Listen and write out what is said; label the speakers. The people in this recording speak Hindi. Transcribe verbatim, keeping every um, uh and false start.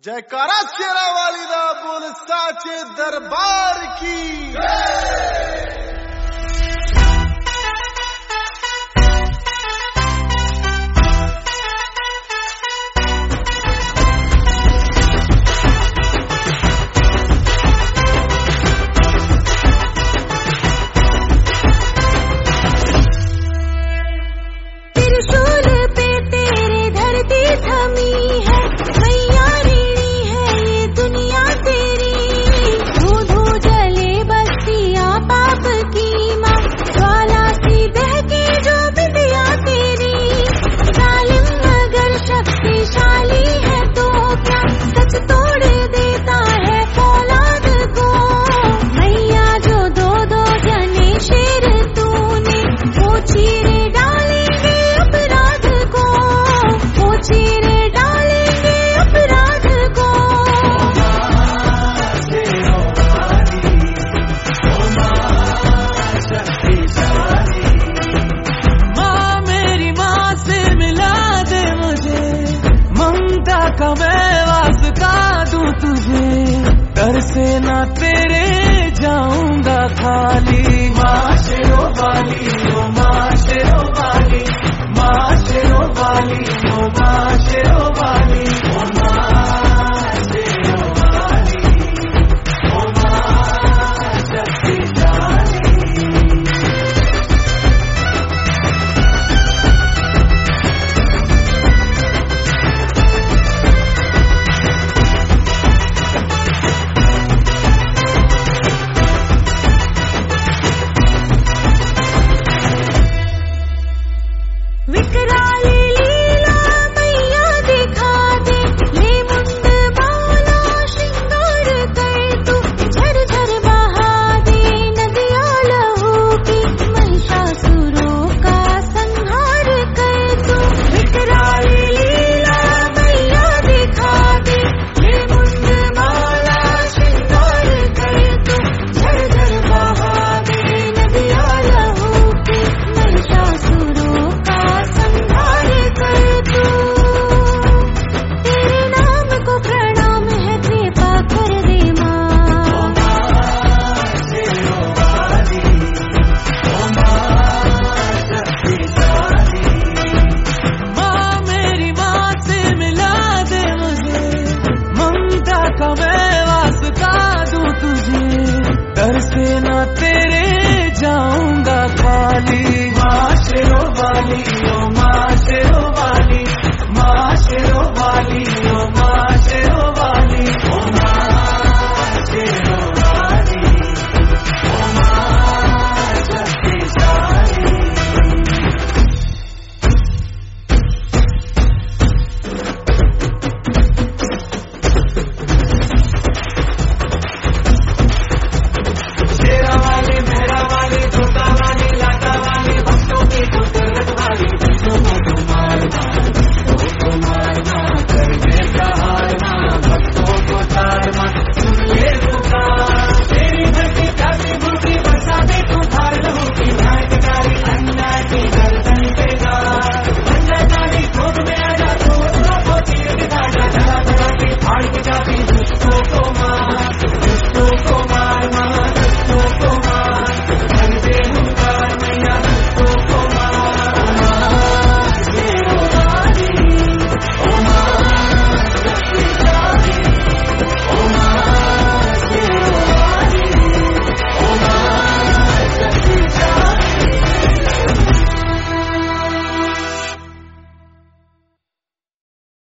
Speaker 1: जयकारा शेरा वाली दा बोल साचे दरबार की।
Speaker 2: का मैं वास्ता दूं तुझे, डर से ना तेरे जाऊंगा खाली। माँ शेरो वाली ओ माँ शेरो वाली, माँ शेरो वाली ओ माँ शेरो वाली, ओ माँ शेरो वाली ओ माँ शक्तिशाली।
Speaker 3: विकराल लीला मैया दिखा दे, ले मुंड मौला श्रृंगार कर तू, झरझर बहा दे नदिया लहू की, महिषासुरों का संहार कर तू। विकराल लीला मैया दिखा दे, ले मुंड मौला श्रृंगार कर तू, झरझर बहा दे नदिया लहू की, महिषासुरों का संहार कर तू। तेरे नाम को प्रणाम है, कृपा कर दे माँ।
Speaker 2: ओ माँ शेरो वाली ओ माँ शक्तिशाली। माँ मेरी माँ से मिला दे मुझे, ममता का मैं वास्ता दूं तुझे, डर से ना तेरे जाऊंगा